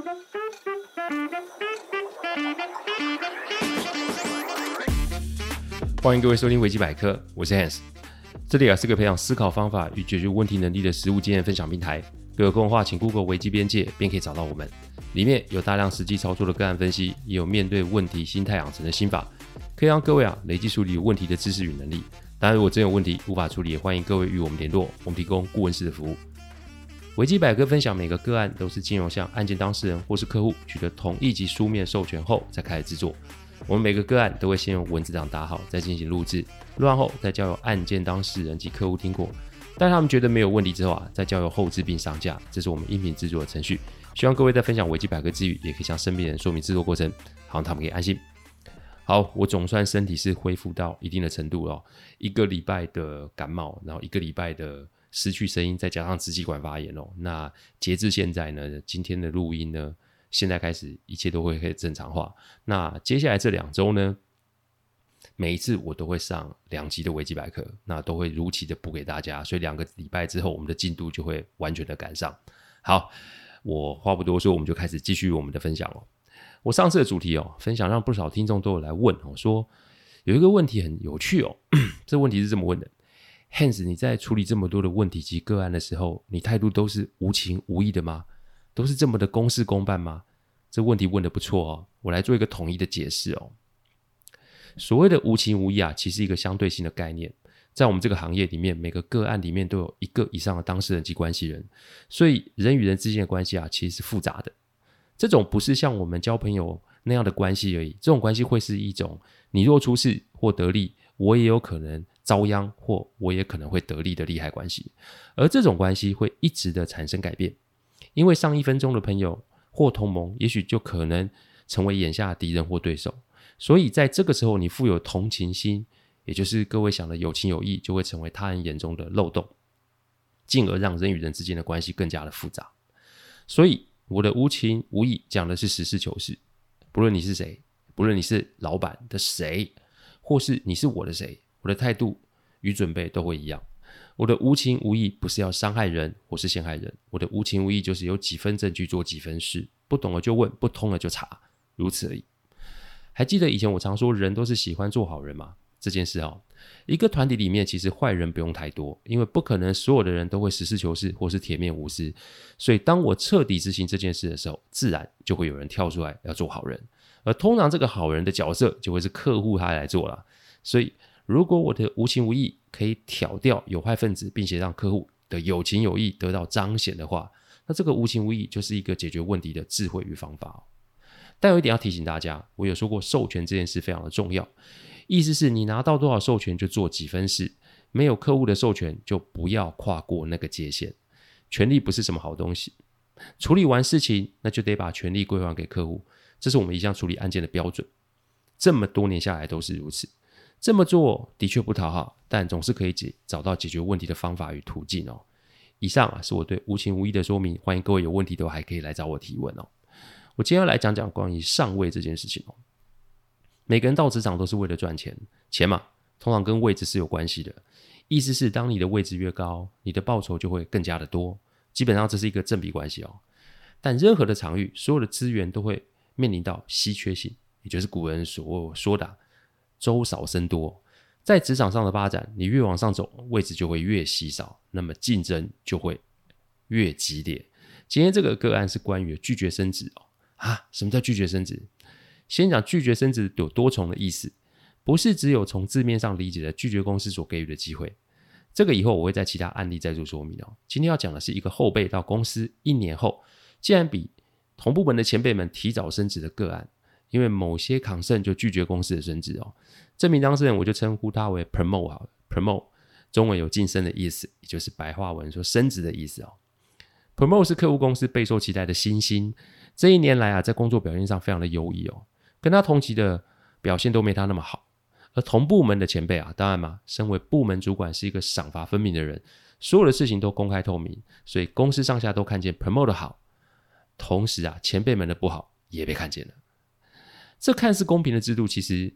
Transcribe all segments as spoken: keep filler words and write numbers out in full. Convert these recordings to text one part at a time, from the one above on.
欢迎各位收听维基百科，我是 Hans。这里啊是个培养思考方法与解决问题能力的实务经验分享平台。各有空的话，请 Google 维基边界，便可以找到我们。里面有大量实际操作的个案分析，也有面对问题心态养成的心法，可以让各位啊累积处理问题的知识与能力。当然，如果真有问题无法处理，也欢迎各位与我们联络，我们提供顾问式的服务。维基百科分享每个个案都是经由向案件当事人或是客户取得同意及书面授权后再开始制作。我们每个个案都会先用文字档打好，再进行录制，录完后再交由案件当事人及客户听过，待他们觉得没有问题之后啊，再交由后制并上架。这是我们音频制作的程序。希望各位在分享维基百科之余，也可以向身边人说明制作过程，好让他们可以安心。好，我总算身体是恢复到一定的程度了，一个礼拜的感冒，然后一个礼拜的失去声音，再加上支气管发炎哦。那截至现在呢，今天的录音呢，现在开始一切都会可以正常化。那接下来这两周呢，每一次我都会上两集的维基百科，那都会如期的补给大家，所以两个礼拜之后，我们的进度就会完全的赶上。好，我话不多说，我们就开始继续我们的分享哦。我上次的主题哦，分享让不少听众都有来问哦，说有一个问题很有趣哦，这问题是这么问的 ：Hans， 你在处理这么多的问题及个案的时候，你态度都是无情无义的吗？都是这么的公事公办吗？这问题问得不错哦，我来做一个统一的解释哦。所谓的无情无义啊，其实是一个相对性的概念。在我们这个行业里面，每个个案里面都有一个以上的当事人及关系人，所以人与人之间的关系啊，其实是复杂的。这种不是像我们交朋友那样的关系而已，这种关系会是一种你若出事或得利，我也有可能遭殃，或我也可能会得利的利害关系。而这种关系会一直的产生改变，因为上一分钟的朋友或同盟，也许就可能成为眼下的敌人或对手。所以在这个时候，你富有同情心，也就是各位想的有情有义，就会成为他人眼中的漏洞，进而让人与人之间的关系更加的复杂。所以我的无情无义讲的是实事求是，不论你是谁，不论你是老板的谁，或是你是我的谁，我的态度与准备都会一样。我的无情无义不是要伤害人或是陷害人，我的无情无义就是有几分证据做几分事，不懂了就问，不通了就查，如此而已。还记得以前我常说人都是喜欢做好人吗？这件事哦，一个团体里面其实坏人不用太多，因为不可能所有的人都会实事求是或是铁面无私，所以当我彻底执行这件事的时候，自然就会有人跳出来要做好人，而通常这个好人的角色就会是客户他来做了。所以如果我的无情无义可以挑掉有害分子，并且让客户的有情有义得到彰显的话，那这个无情无义就是一个解决问题的智慧与方法哦。但有一点要提醒大家，我有说过授权这件事非常的重要，意思是你拿到多少授权就做几分事，没有客户的授权就不要跨过那个界限。权力不是什么好东西，处理完事情那就得把权力归还给客户，这是我们一向处理案件的标准，这么多年下来都是如此。这么做的确不讨好，但总是可以解找到解决问题的方法与途径哦。以上啊是我对无情无义的说明，欢迎各位有问题都还可以来找我提问哦。我今天要来讲讲关于上位这件事情哦。每个人到职场都是为了赚钱，钱嘛，通常跟位置是有关系的。意思是当你的位置越高，你的报酬就会更加的多，基本上这是一个正比关系哦。但任何的场域，所有的资源都会面临到稀缺性，也就是古人所说的、啊、粥少僧多。在职场上的发展，你越往上走，位置就会越稀少，那么竞争就会越激烈。今天这个个案是关于拒绝升职哦。啊，什么叫拒绝升职？先讲拒绝升职有多重的意思，不是只有从字面上理解的拒绝公司所给予的机会。这个以后我会在其他案例再做说明哦。今天要讲的是一个后辈到公司一年后，竟然比同部门的前辈们提早升职的个案，因为某些抗胜就拒绝公司的升职哦。这名当事人我就称呼他为 promote 好了 ，promote 中文有晋升的意思，也就是白话文说升职的意思哦。promote 是客户公司备受期待的新星，这一年来啊，在工作表现上非常的优异哦，跟他同期的表现都没他那么好。而同部门的前辈啊，当然嘛，身为部门主管是一个赏罚分明的人，所有的事情都公开透明，所以公司上下都看见 promote 的好，同时啊，前辈们的不好也被看见了。这看似公平的制度，其实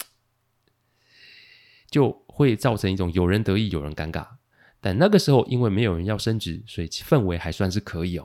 就会造成一种有人得意有人尴尬。但那个时候因为没有人要升职，所以氛围还算是可以哦。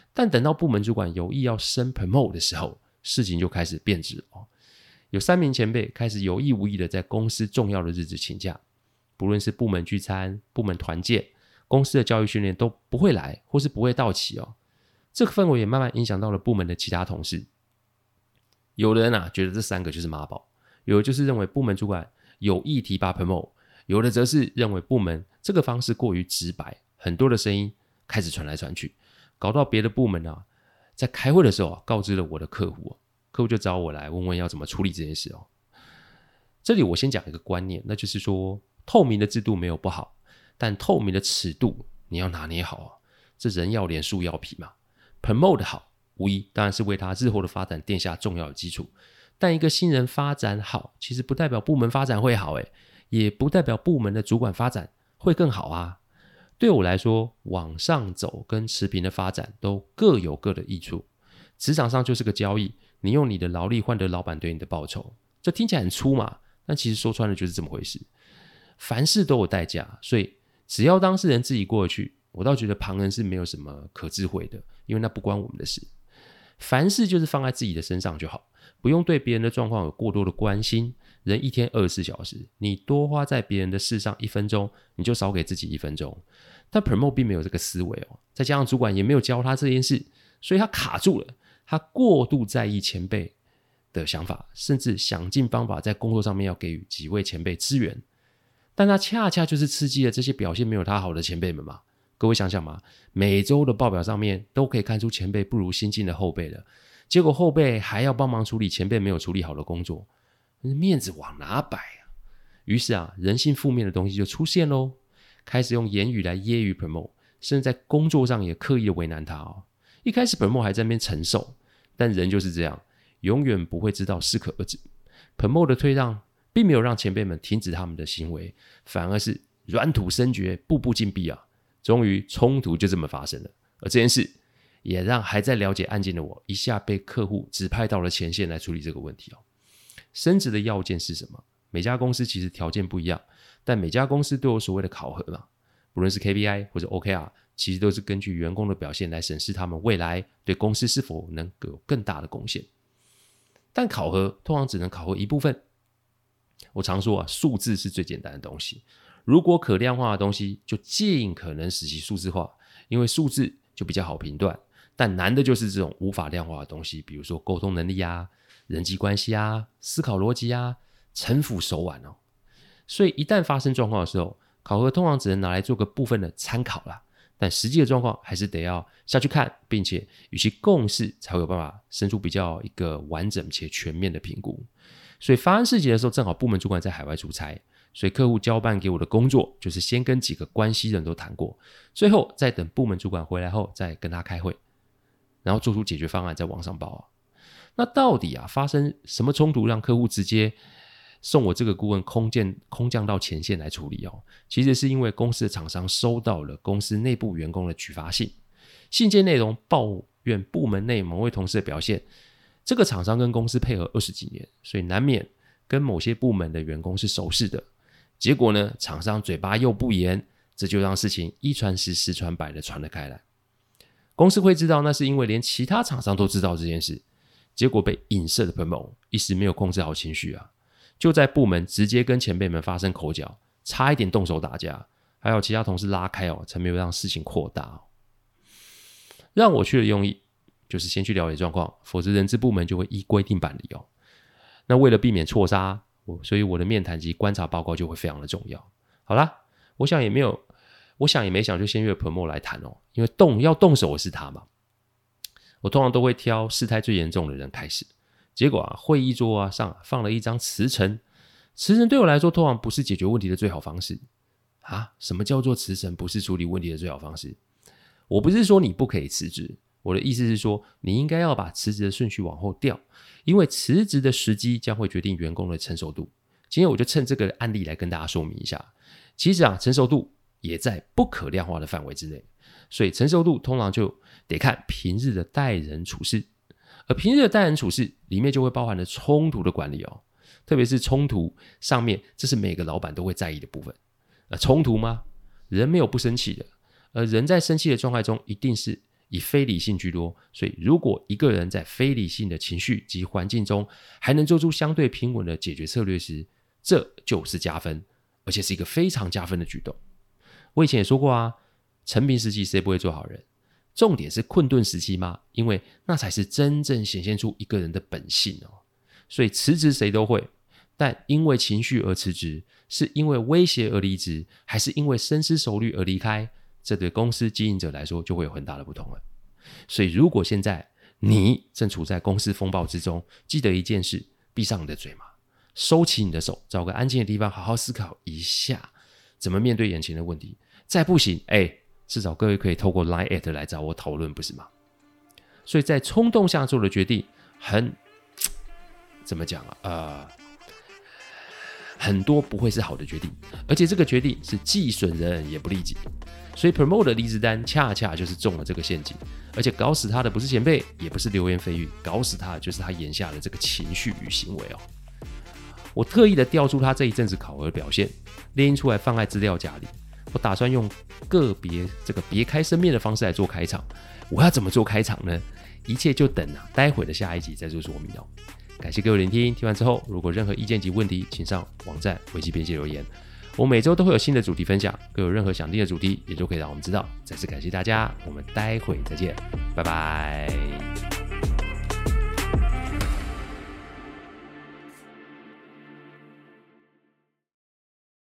但等到部门主管有意要升 promote 的时候，事情就开始变质了。有三名前辈开始有意无意的在公司重要的日子请假，不论是部门聚餐、部门团建、公司的教育训练都不会来或是不会到齐哦。这个氛围也慢慢影响到了部门的其他同事。有的人啊觉得这三个就是妈宝，有的就是认为部门主管有意提拔 promote， 有的则是认为部门这个方式过于直白，很多的声音开始传来传去，搞到别的部门啊在开会的时候啊告知了我的客户、啊、客户就找我来问问要怎么处理这件事哦。这里我先讲一个观念，那就是说透明的制度没有不好，但透明的尺度你要拿捏好啊。这人要脸树要皮嘛， promote 好无疑当然是为他日后的发展奠下重要的基础，但一个新人发展好其实不代表部门发展会好诶，也不代表部门的主管发展会更好啊。对我来说，往上走跟持平的发展都各有各的益处。职场上就是个交易，你用你的劳力换得老板对你的报酬，这听起来很粗嘛，但其实说穿了就是这么回事。凡事都有代价，所以只要当事人自己过得去，我倒觉得旁人是没有什么可智慧的，因为那不关我们的事。凡事就是放在自己的身上就好，不用对别人的状况有过多的关心。人一天二十四小时，你多花在别人的事上一分钟，你就少给自己一分钟。但 promote 并没有这个思维哦，再加上主管也没有教他这件事，所以他卡住了。他过度在意前辈的想法，甚至想尽方法在工作上面要给予几位前辈支援，但他恰恰就是刺激了这些表现没有他好的前辈们嘛。各位想想嘛，每周的报表上面都可以看出前辈不如新进的后辈了，结果后辈还要帮忙处理前辈没有处理好的工作，面子往哪摆啊？于是啊，人性负面的东西就出现咯，开始用言语来揶揄 promote， 甚至在工作上也刻意的为难他哦。一开始 promote 还在那边承受，但人就是这样，永远不会知道适可而止。 promote 的退让并没有让前辈们停止他们的行为，反而是软土深掘，步步进逼啊。终于冲突就这么发生了，而这件事也让还在了解案件的我一下被客户指派到了前线来处理这个问题哦。升职的要件是什么？每家公司其实条件不一样，但每家公司都有所谓的考核嘛，不论是 K P I 或者 O K R， 其实都是根据员工的表现来审视他们未来对公司是否能有更大的贡献。但考核通常只能考核一部分。我常说啊，数字是最简单的东西，如果可量化的东西就尽可能使其数字化，因为数字就比较好评断。但难的就是这种无法量化的东西，比如说沟通能力啊、人际关系啊、思考逻辑啊、城府手腕哦。所以一旦发生状况的时候，考核通常只能拿来做个部分的参考啦，但实际的状况还是得要下去看，并且与其共识，才会有办法生出比较一个完整且全面的评估。所以发生事情的时候，正好部门主管在海外出差，所以客户交办给我的工作就是先跟几个关系人都谈过，最后再等部门主管回来后再跟他开会，然后做出解决方案再往上报啊。那到底啊发生什么冲突让客户直接送我这个顾问空降空降到前线来处理哦？其实是因为公司的厂商收到了公司内部员工的举发信，信件内容抱怨部门内某位同事的表现。这个厂商跟公司配合二十几年，所以难免跟某些部门的员工是熟识的。结果呢，厂商嘴巴又不严，这就让事情一传十十传百的传了开来。公司会知道，那是因为连其他厂商都知道这件事，结果被影射的 promote 一时没有控制好情绪啊，就在部门直接跟前辈们发生口角，差一点动手打架，还有其他同事拉开哦，才没有让事情扩大哦。让我去的用意就是先去了解状况，否则人资部门就会依规定办理哦。那为了避免错杀，所以我的面谈及观察报告就会非常的重要。好啦，我想也没有，我想也没想就先约 promote 来谈哦，因为动要动手的是他嘛。我通常都会挑事态最严重的人开始。结果啊，会议桌啊上放了一张辞呈，辞呈对我来说通常不是解决问题的最好方式啊。什么叫做辞呈不是处理问题的最好方式？我不是说你不可以辞职。我的意思是说，你应该要把辞职的顺序往后调，因为辞职的时机将会决定员工的成熟度。今天我就趁这个案例来跟大家说明一下，其实啊，成熟度也在不可量化的范围之内，所以成熟度通常就得看平日的待人处事，而平日的待人处事里面就会包含了冲突的管理哦，特别是冲突上面，这是每个老板都会在意的部分。呃，冲突吗？人没有不生气的，而人在生气的状态中，一定是以非理性居多，所以如果一个人在非理性的情绪及环境中还能做出相对平稳的解决策略时，这就是加分，而且是一个非常加分的举动。我以前也说过啊，成平时期谁不会做好人？重点是困顿时期吗？因为那才是真正显现出一个人的本性哦。所以辞职谁都会，但因为情绪而辞职，是因为威胁而离职，还是因为深思熟虑而离开，这对公司经营者来说就会有很大的不同了。所以如果现在你正处在公司风暴之中，记得一件事，闭上你的嘴嘛，收起你的手，找个安静的地方好好思考一下怎么面对眼前的问题。再不行，哎，至少各位可以透过 Line at 来找我讨论，不是吗？所以在冲动下做的决定很怎么讲啊？呃，很多不会是好的决定，而且这个决定是既损人也不利己。所以 Promote 的离职单恰恰就是中了这个陷阱，而且搞死他的不是前辈，也不是流言蜚语，搞死他的就是他眼下的这个情绪与行为哦。我特意的调出他这一阵子考核表现，列印出来放在资料夹里。我打算用个别这个别开生面的方式来做开场。我要怎么做开场呢？一切就等啊，待会的下一集再做说明哦。感谢各位聆听，听完之后如果任何意见及问题，请上网站维基编辑留言。我每周都会有新的主题分享，各有任何想听的主题也都可以让我们知道。再次感谢大家，我们待会再见，拜拜。